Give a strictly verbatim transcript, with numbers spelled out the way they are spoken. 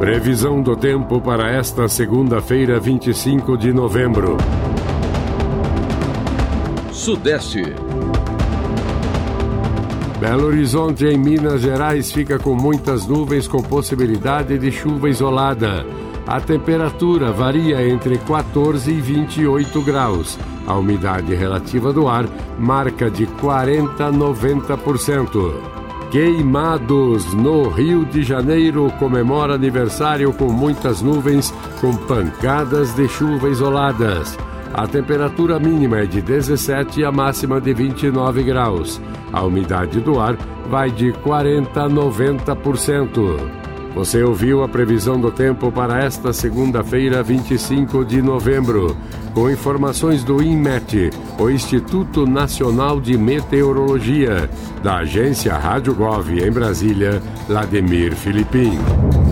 Previsão do tempo para esta segunda-feira, vinte e cinco de novembro. Sudeste. Belo Horizonte, em Minas Gerais, fica com muitas nuvens com possibilidade de chuva isolada. A temperatura varia entre quatorze e vinte e oito graus. A umidade relativa do ar marca de quarenta a noventa por cento. Queimados, no Rio de Janeiro, comemora aniversário com muitas nuvens, com pancadas de chuva isoladas. A temperatura mínima é de dezessete e a máxima de vinte e nove graus. A umidade do ar vai de quarenta a noventa por cento. Você ouviu a previsão do tempo para esta segunda-feira, vinte e cinco de novembro. Com informações do INMET, o Instituto Nacional de Meteorologia, da agência Rádio Gov em Brasília, Vladimir Filipim.